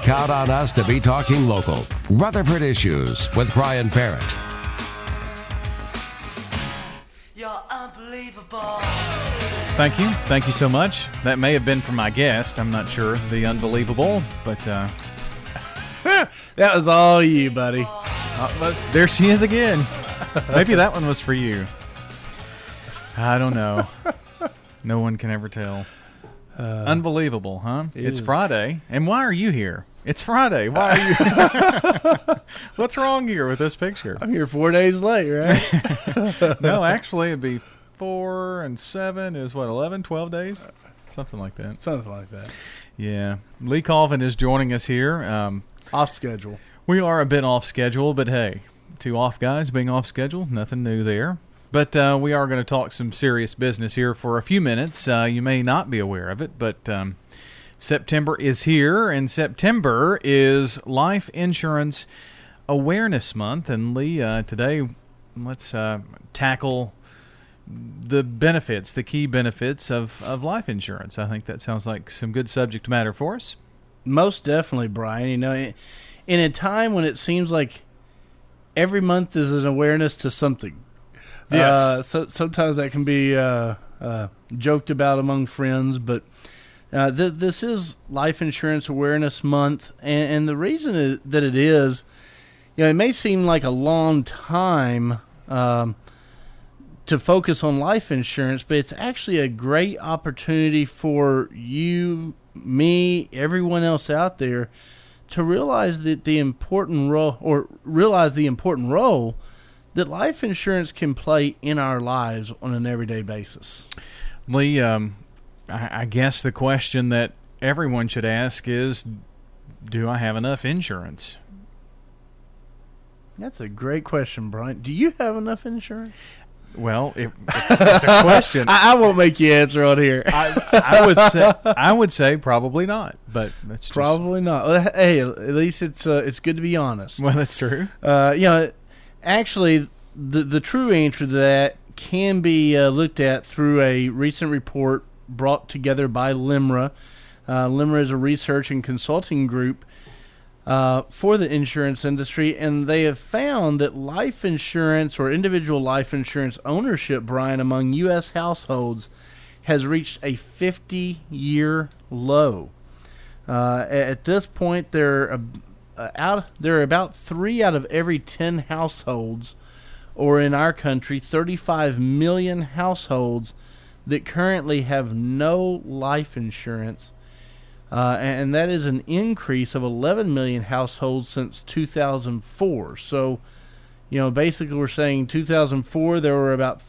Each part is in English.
Count on us to be talking local. Rutherford Issues with Brian Barrett. You're unbelievable. Thank you. Thank you so much. That may have been from my guest. I'm not sure. The unbelievable, but that was all you, buddy. There she is again. Maybe that one was for you. I don't know. No one can ever tell. Unbelievable, huh? It's Friday. And why are you here? It's Friday. Why are you? What's wrong here with this picture? I'm here 4 days late, right? No, actually, it'd be 4 and 7 is what, 11, 12 days? Something like that. Something like that. Yeah. Lee Colvin is joining us here. Off schedule. We are a bit off schedule, but hey, two off guys being off schedule, nothing new there. But we are going to talk some serious business here for a few minutes. You may not be aware of it, but September is here, and September is Life Insurance Awareness Month. And Lee, today, let's tackle the benefits, the key benefits of life insurance. I think that sounds like some good subject matter for us. Most definitely, Brian. You know, in a time when it seems like every month is an awareness to something. Yes. So sometimes that can be joked about among friends, but this is Life Insurance Awareness Month, and the reason that it is, you know, it may seem like a long time to focus on life insurance, but it's actually a great opportunity for you, me, everyone else out there to realize that the important role that life insurance can play in our lives on an everyday basis. Lee, I guess the question that everyone should ask is, do I have enough insurance? That's a great question, Brian. Do you have enough insurance? Well, it's a question. I won't make you answer on here. I would say probably not, but that's just... Probably not. Well, hey, at least it's good to be honest. Well, that's true. You know, actually, the true answer to that can be looked at through a recent report brought together by LIMRA. LIMRA is a research and consulting group for the insurance industry, and they have found that life insurance or individual life insurance ownership, Brian, among U.S. households has reached a 50-year low. At this point, there are about 3 out of every 10 households, or in our country, 35 million households that currently have no life insurance. And that is an increase of 11 million households since 2004. So, you know, basically we're saying 2004 there were about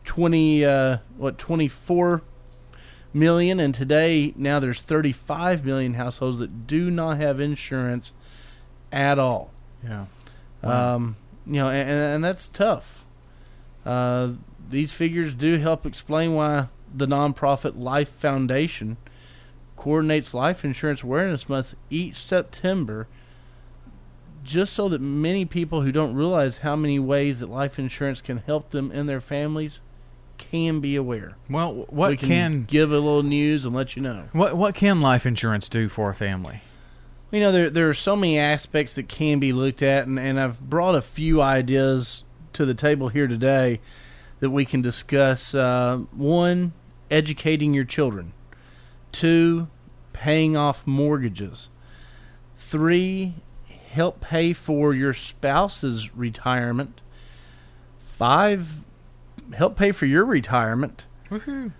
24 million, and today now there's 35 million households that do not have insurance at all. Yeah. Wow. You know, and that's tough. These figures do help explain why the nonprofit Life Foundation coordinates Life Insurance Awareness Month each September, just so that many people who don't realize how many ways that life insurance can help them and their families can be aware. Well, we can give a little news and let you know. What can life insurance do for a family? You know, there are so many aspects that can be looked at, and I've brought a few ideas to the table here today that we can discuss. 1, educating your children. 2, paying off mortgages. 3, help pay for your spouse's retirement. 5, help pay for your retirement. Woohoo.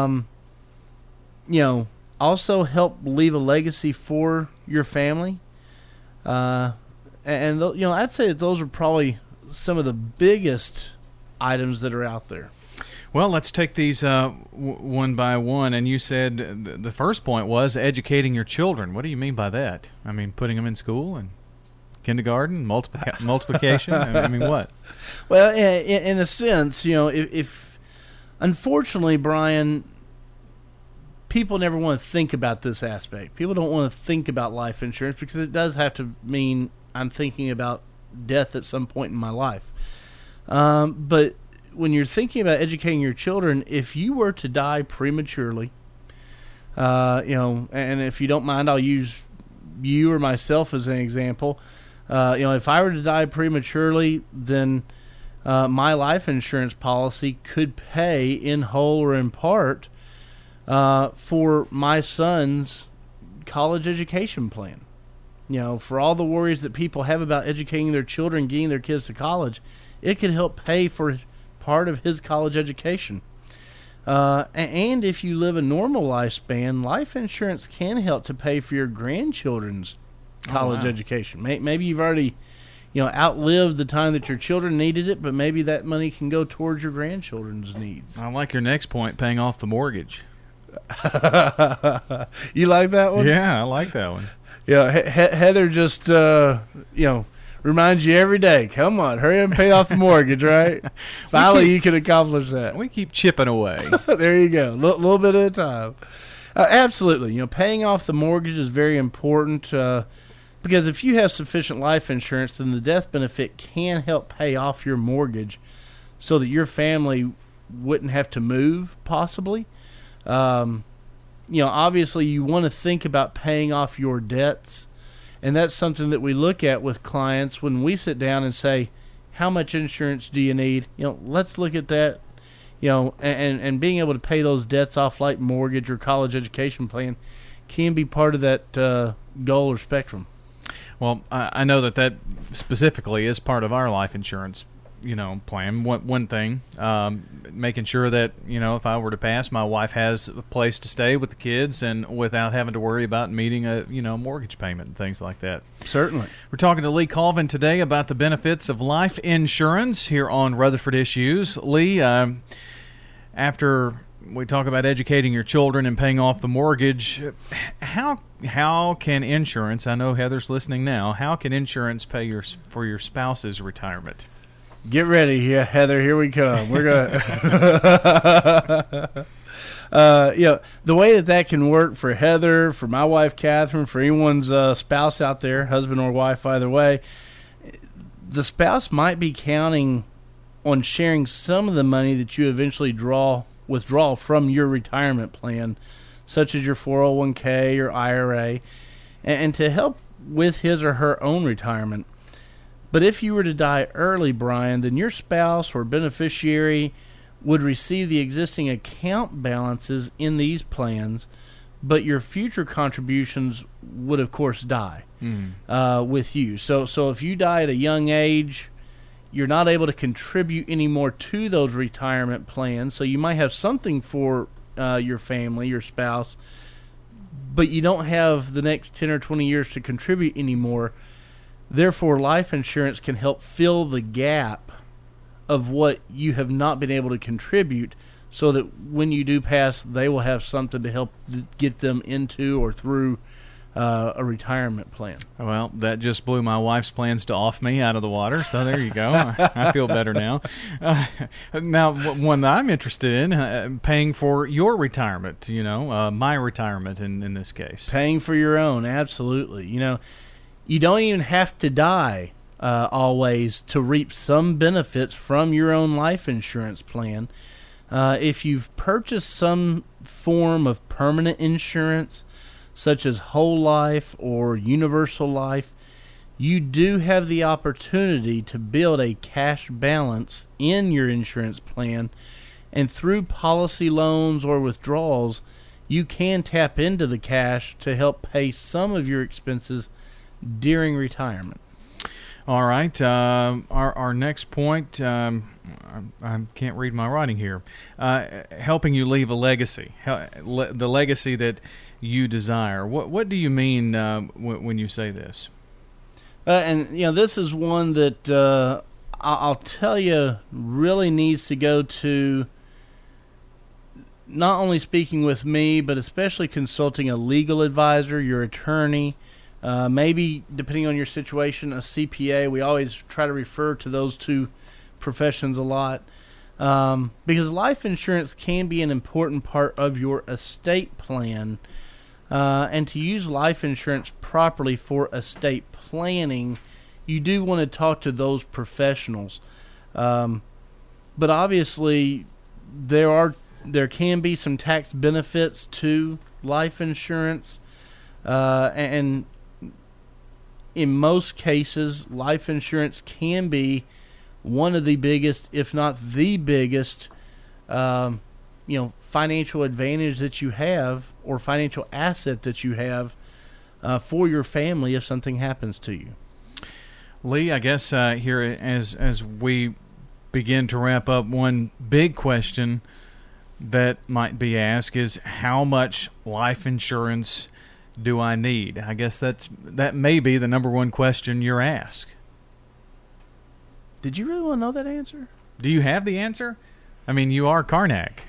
You know, also help leave a legacy for your family. And you know, I'd say that those are probably some of the biggest items that are out there. Well, let's take these one by one. And you said the first point was educating your children. What do you mean by that? I mean, putting them in school and kindergarten, multiplication? I mean, what? Well, in a sense, you know, if unfortunately, Brian, people never want to think about this aspect. People don't want to think about life insurance because it does have to mean I'm thinking about death at some point in my life. But when you're thinking about educating your children, if you were to die prematurely, you know, and if you don't mind, I'll use you or myself as an example, if I were to die prematurely, then my life insurance policy could pay in whole or in part for my son's college education plan. For all the worries that people have about educating their children, getting their kids to college, it could help pay for part of his college education. And if you live a normal lifespan, life insurance can help to pay for your grandchildren's college education. Maybe you've already, outlived the time that your children needed it, but maybe that money can go towards your grandchildren's needs. I like your next point, paying off the mortgage. You like that one? Yeah, I like that one. Yeah, Heather just, reminds you every day, come on, hurry up and pay off the mortgage, right? Finally, you can accomplish that. We keep chipping away. There you go, a little bit at a time. Absolutely. Paying off the mortgage is very important because if you have sufficient life insurance, then the death benefit can help pay off your mortgage so that your family wouldn't have to move, possibly. Obviously, you want to think about paying off your debts. And that's something that we look at with clients when we sit down and say, how much insurance do you need? Let's look at that, and being able to pay those debts off like mortgage or college education plan can be part of that goal or spectrum. Well, I know that specifically is part of our life insurance plan. One thing, making sure that, if I were to pass, my wife has a place to stay with the kids and without having to worry about meeting a, mortgage payment and things like that. Certainly. We're talking to Lee Colvin today about the benefits of life insurance here on Rutherford Issues. Lee, after we talk about educating your children and paying off the mortgage, how can insurance, I know Heather's listening now, how can insurance pay for your spouse's retirement? Get ready, Heather. Here we come. We're going. The way that can work for Heather, for my wife Catherine, for anyone's spouse out there, husband or wife, either way, the spouse might be counting on sharing some of the money that you eventually withdraw from your retirement plan, such as your 401k or IRA, and to help with his or her own retirement. But if you were to die early, Brian, then your spouse or beneficiary would receive the existing account balances in these plans, but your future contributions would, of course, die with you. So if you die at a young age, you're not able to contribute anymore to those retirement plans. So you might have something for your family, your spouse, but you don't have the next 10 or 20 years to contribute anymore. Therefore, life insurance can help fill the gap of what you have not been able to contribute so that when you do pass, they will have something to help get them into or through a retirement plan. Well, that just blew my wife's plans to off me out of the water, so there you go. I feel better now. Now, one that I'm interested in, paying for your retirement, my retirement in this case. Paying for your own, absolutely. You don't even have to die always to reap some benefits from your own life insurance plan. If you've purchased some form of permanent insurance, such as whole life or universal life, you do have the opportunity to build a cash balance in your insurance plan, and through policy loans or withdrawals, you can tap into the cash to help pay some of your expenses during retirement. All right. Our next point, I can't read my writing here. Helping you leave a legacy, the legacy that you desire. What do you mean when you say this? And this is one that I'll tell you really needs to go to not only speaking with me, but especially consulting a legal advisor, your attorney. Maybe, depending on your situation, a CPA. We always try to refer to those two professions a lot because life insurance can be an important part of your estate plan. And to use life insurance properly for estate planning, you do want to talk to those professionals. But obviously, there can be some tax benefits to life insurance, and in most cases, life insurance can be one of the biggest, if not the biggest, financial advantage that you have or financial asset that you have for your family if something happens to you. Lee, I guess here as we begin to wrap up, one big question that might be asked is, how much life insurance do I need? I guess that may be the number one question you're asked. Did you really want to know that answer? Do you have the answer? I mean, you are Karnak.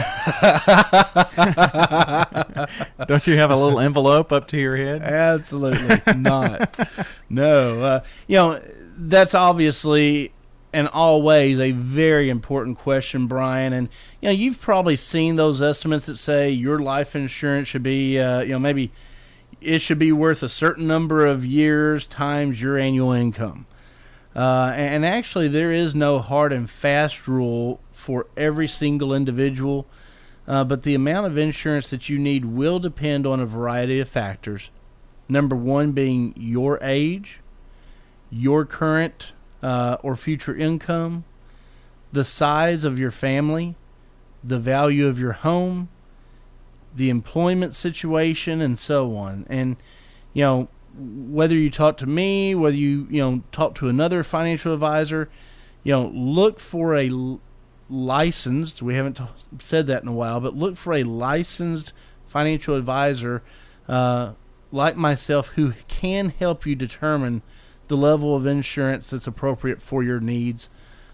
Don't you have a little envelope up to your head? Absolutely not. No. That's obviously and always a very important question, Brian. And, you've probably seen those estimates that say your life insurance should be, maybe it should be worth a certain number of years times your annual income. And actually, there is no hard and fast rule for every single individual, but the amount of insurance that you need will depend on a variety of factors. Number one being your age, your current or future income, the size of your family, the value of your home, the employment situation, and so on. And, whether you talk to me, whether you talk to another financial advisor, look for a licensed, we haven't said that in a while, but look for a licensed financial advisor like myself who can help you determine the level of insurance that's appropriate for your needs.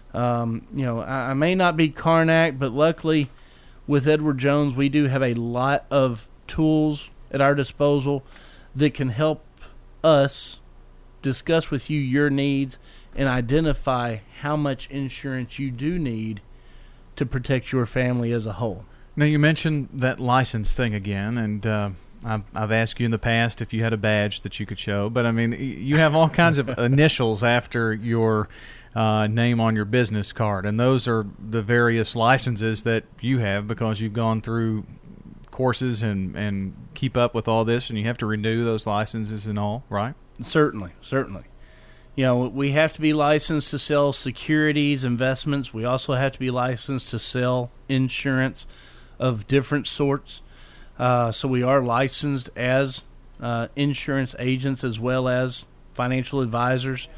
I may not be Karnak, but luckily with Edward Jones, we do have a lot of tools at our disposal that can help us discuss with you your needs and identify how much insurance you do need to protect your family as a whole. Now, you mentioned that license thing again, and I've asked you in the past if you had a badge that you could show, but I mean, you have all kinds of initials after your name on your business card, and those are the various licenses that you have because you've gone through courses and keep up with all this, and you have to renew those licenses and all, right? Certainly. We have to be licensed to sell securities, investments. We also have to be licensed to sell insurance of different sorts. So we are licensed as insurance agents as well as financial advisors.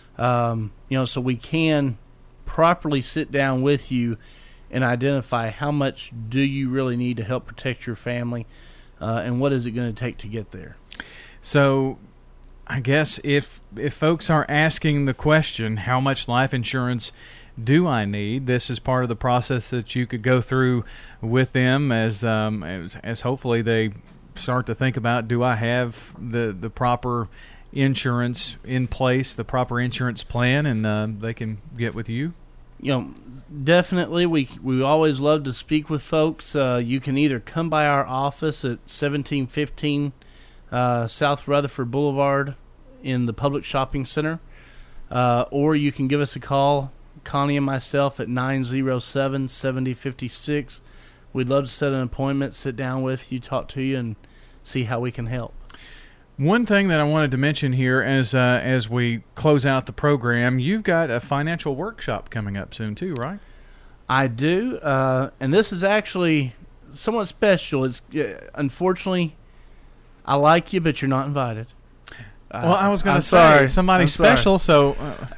So we can properly sit down with you and identify how much do you really need to help protect your family, and what is it going to take to get there. So I guess if folks are asking the question, how much life insurance do I need, this is part of the process that you could go through with them as hopefully they start to think about, do I have the proper insurance in place, the proper insurance plan, and they can get with you? Definitely, we always love to speak with folks. You can either come by our office at 1715 South Rutherford Boulevard in the Public Shopping Center, or you can give us a call, Connie and myself, at 907-7056. We'd love to set an appointment, sit down with you, talk to you, and see how we can help. One thing that I wanted to mention here as we close out the program, you've got a financial workshop coming up soon too, right? I do, and this is actually somewhat special. It's unfortunately, I like you, but you're not invited. Well, I was going to say somebody special, so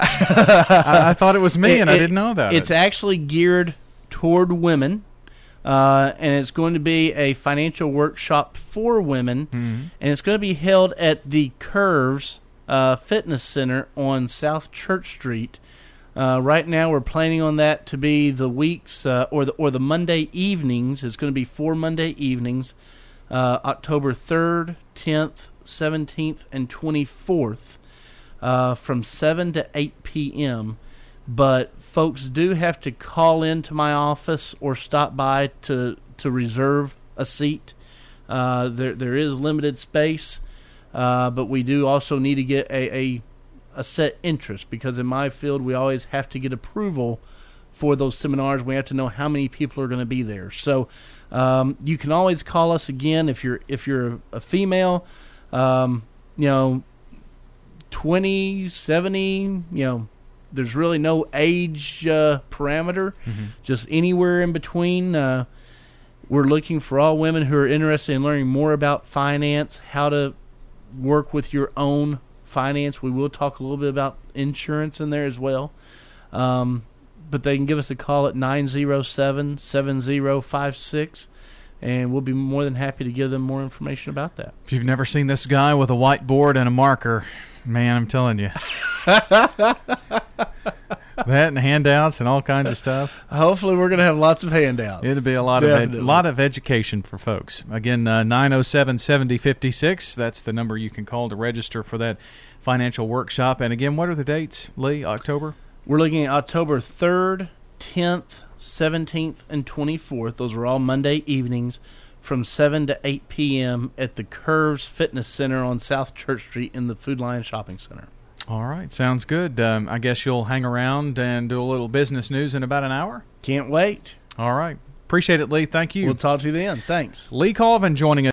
I thought it was me, and I didn't know about it. It's actually geared toward women. And it's going to be a financial workshop for women, and it's going to be held at the Curves Fitness Center on South Church Street. Right now, we're planning on that to be the weeks or the Monday evenings. It's going to be 4 Monday evenings, October 3rd, 10th, 17th, and 24th, from 7 to 8 p.m., but folks do have to call into my office or stop by to reserve a seat. There is limited space, but we do also need to get a set interest, because in my field we always have to get approval for those seminars. We have to know how many people are going to be there. So you can always call us again if you're a female. 20, 70, there's really no age parameter, just anywhere in between. We're looking for all women who are interested in learning more about finance, how to work with your own finance. We will talk a little bit about insurance in there as well. But they can give us a call at 907-7056, and we'll be more than happy to give them more information about that. If you've never seen this guy with a whiteboard and a marker, man, I'm telling you. That and handouts and all kinds of stuff. Hopefully we're going to have lots of handouts. It'll be a lot of education for folks. Again, 907-7056. That's the number you can call to register for that financial workshop. And again, what are the dates, Lee? October? We're looking at October 3rd, 10th, 17th, and 24th. Those are all Monday evenings from 7 to 8 p.m. at the Curves Fitness Center on South Church Street in the Food Lion Shopping Center. All right. Sounds good. I guess you'll hang around and do a little business news in about an hour? Can't wait. All right. Appreciate it, Lee. Thank you. We'll talk to you then. Thanks. Lee Colvin joining us.